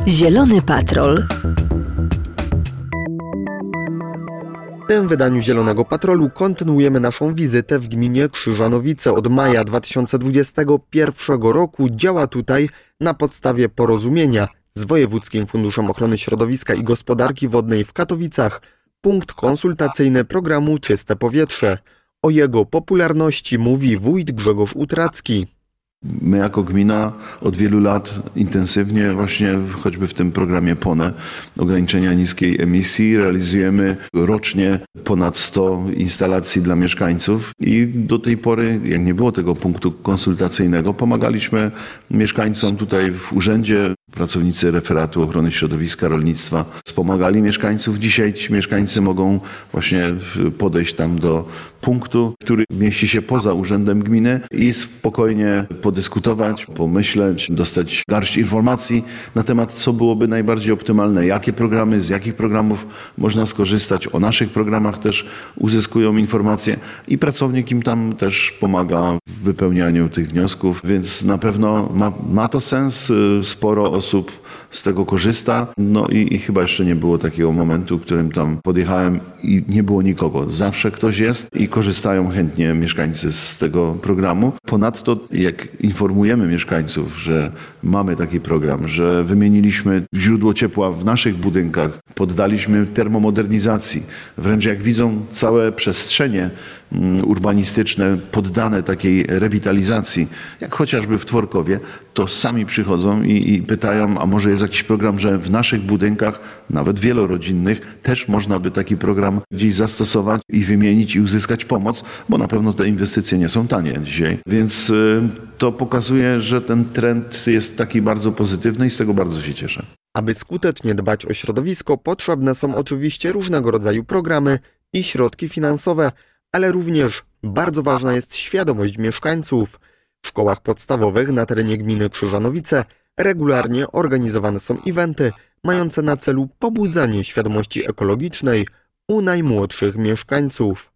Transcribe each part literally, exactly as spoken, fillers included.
Zielony Patrol. W tym wydaniu Zielonego Patrolu kontynuujemy naszą wizytę w gminie Krzyżanowice. Od maja dwa tysiące dwudziestego pierwszego roku działa tutaj na podstawie porozumienia z Wojewódzkim Funduszem Ochrony Środowiska i Gospodarki Wodnej w Katowicach punkt konsultacyjny programu Czyste Powietrze. O jego popularności mówi wójt Grzegorz Utracki. My jako gmina od wielu lat intensywnie właśnie choćby w tym programie P O N E, ograniczenia niskiej emisji, realizujemy rocznie ponad sto instalacji dla mieszkańców i do tej pory, jak nie było tego punktu konsultacyjnego, pomagaliśmy mieszkańcom tutaj w urzędzie. Pracownicy referatu ochrony środowiska, rolnictwa wspomagali mieszkańców. Dzisiaj ci mieszkańcy mogą właśnie podejść tam do punktu, który mieści się poza urzędem gminy i spokojnie podyskutować, pomyśleć, dostać garść informacji na temat, co byłoby najbardziej optymalne, jakie programy, z jakich programów można skorzystać. O naszych programach też uzyskują informacje i pracownik im tam też pomaga w wypełnianiu tych wniosków, więc na pewno ma, ma to sens. Sporo osób z tego korzysta. No i, i chyba jeszcze nie było takiego momentu, w którym tam podjechałem i nie było nikogo. Zawsze ktoś jest i korzystają chętnie mieszkańcy z tego programu. Ponadto jak informujemy mieszkańców, że mamy taki program, że wymieniliśmy źródło ciepła w naszych budynkach, poddaliśmy termomodernizacji. Wręcz jak widzą całe przestrzenie urbanistyczne poddane takiej rewitalizacji, jak chociażby w Tworkowie, to sami przychodzą i, i pytają, a może jest jakiś program, że w naszych budynkach, nawet wielorodzinnych, też można by taki program gdzieś zastosować i wymienić i uzyskać pomoc, bo na pewno te inwestycje nie są tanie dzisiaj. Więc y, to pokazuje, że ten trend jest taki bardzo pozytywny i z tego bardzo się cieszę. Aby skutecznie dbać o środowisko, potrzebne są oczywiście różnego rodzaju programy i środki finansowe, ale również bardzo ważna jest świadomość mieszkańców. W szkołach podstawowych na terenie gminy Krzyżanowice regularnie organizowane są eventy mające na celu pobudzanie świadomości ekologicznej u najmłodszych mieszkańców.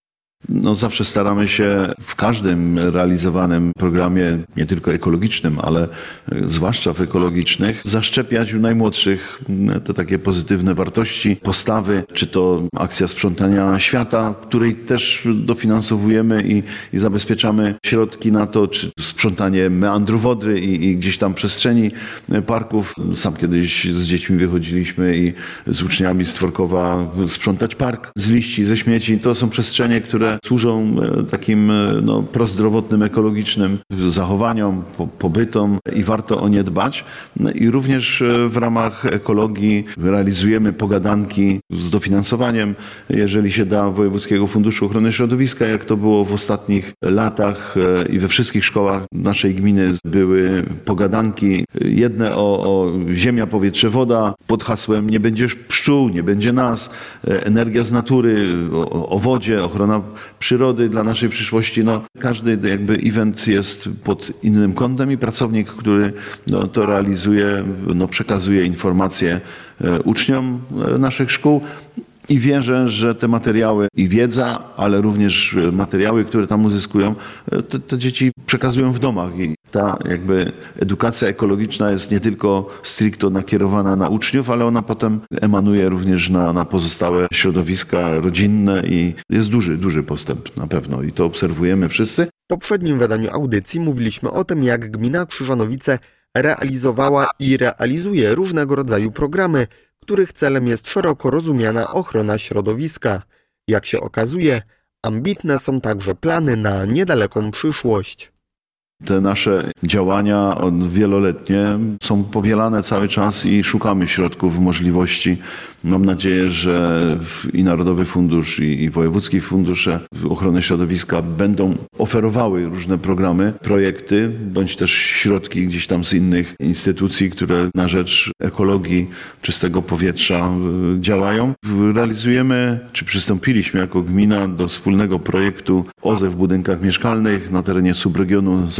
No zawsze staramy się w każdym realizowanym programie, nie tylko ekologicznym, ale zwłaszcza w ekologicznych, zaszczepiać u najmłodszych te takie pozytywne wartości, postawy, czy to akcja sprzątania świata, której też dofinansowujemy i, i zabezpieczamy środki na to, czy sprzątanie meandru Wodry i, i gdzieś tam przestrzeni parków. Sam kiedyś z dziećmi wychodziliśmy i z uczniami z Tworkowa sprzątać park z liści, ze śmieci. To są przestrzenie, które służą takim no, prozdrowotnym, ekologicznym zachowaniom, po, pobytom i warto o nie dbać. I również w ramach ekologii realizujemy pogadanki z dofinansowaniem, jeżeli się da, Wojewódzkiego Funduszu Ochrony Środowiska, jak to było w ostatnich latach i we wszystkich szkołach naszej gminy były pogadanki. Jedne o, o ziemia, powietrze, woda pod hasłem nie będziesz pszczół, nie będzie nas, energia z natury, o, o wodzie, ochrona przyrody dla naszej przyszłości. No, każdy jakby event jest pod innym kątem i pracownik, który no, to realizuje, no, przekazuje informacje uczniom naszych szkół. I wierzę, że te materiały i wiedza, ale również materiały, które tam uzyskują, te, te dzieci przekazują w domach. I ta jakby edukacja ekologiczna jest nie tylko stricto nakierowana na uczniów, ale ona potem emanuje również na, na pozostałe środowiska rodzinne i jest duży, duży postęp na pewno i to obserwujemy wszyscy. W poprzednim wydaniu audycji mówiliśmy o tym, jak gmina Krzyżanowice realizowała i realizuje różnego rodzaju programy, których celem jest szeroko rozumiana ochrona środowiska. Jak się okazuje, ambitne są także plany na niedaleką przyszłość. Te nasze działania wieloletnie są powielane cały czas i szukamy środków, możliwości. Mam nadzieję, że i Narodowy Fundusz, i, i Wojewódzki Fundusze Ochrony Środowiska będą oferowały różne programy, projekty, bądź też środki gdzieś tam z innych instytucji, które na rzecz ekologii, czystego powietrza działają. Realizujemy, czy przystąpiliśmy jako gmina do wspólnego projektu O Z E w budynkach mieszkalnych na terenie subregionu zachodniego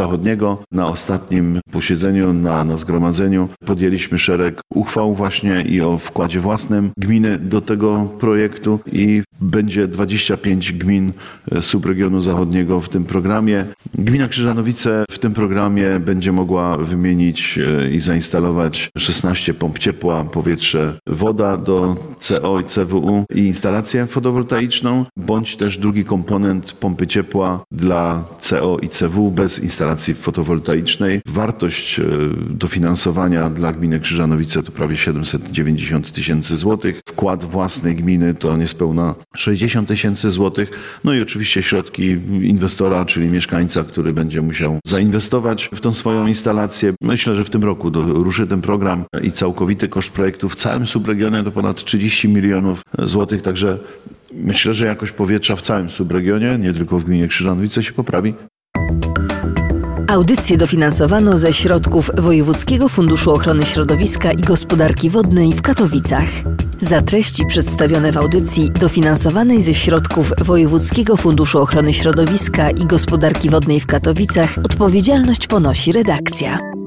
Zachodniego. Na ostatnim posiedzeniu, na, na zgromadzeniu podjęliśmy szereg uchwał właśnie i o wkładzie własnym gminy do tego projektu i będzie dwadzieścia pięć gmin subregionu zachodniego w tym programie. Gmina Krzyżanowice w tym programie będzie mogła wymienić i zainstalować szesnaście pomp ciepła, powietrze, woda do C O i C W U i instalację fotowoltaiczną, bądź też drugi komponent pompy ciepła dla C O i C W U bez instalacji fotowoltaicznej. Wartość dofinansowania dla gminy Krzyżanowice to prawie siedemset dziewięćdziesiąt tysięcy złotych. Wkład własny gminy to niespełna sześćdziesiąt tysięcy złotych. No i oczywiście środki inwestora, czyli mieszkańca, który będzie musiał zainwestować w tą swoją instalację. Myślę, że w tym roku do, ruszy ten program i całkowity koszt projektu w całym subregionie to ponad trzydzieści milionów złotych, także myślę, że jakość powietrza w całym subregionie, nie tylko w gminie Krzyżanowice, się poprawi. Audycję dofinansowano ze środków Wojewódzkiego Funduszu Ochrony Środowiska i Gospodarki Wodnej w Katowicach. Za treści przedstawione w audycji dofinansowanej ze środków Wojewódzkiego Funduszu Ochrony Środowiska i Gospodarki Wodnej w Katowicach odpowiedzialność ponosi redakcja.